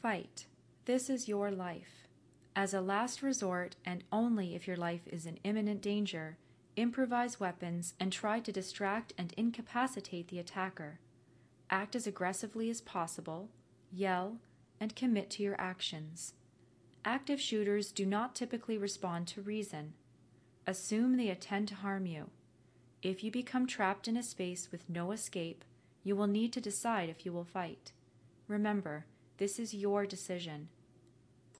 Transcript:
Fight. This is your life. As a last resort, and only if your life is in imminent danger, improvise weapons and try to distract and incapacitate the attacker. Act as aggressively as possible, yell, and commit to your actions. Active shooters do not typically respond to reason. Assume they intend to harm you. If you become trapped in a space with no escape, you will need to decide if you will fight. Remember, this is your decision.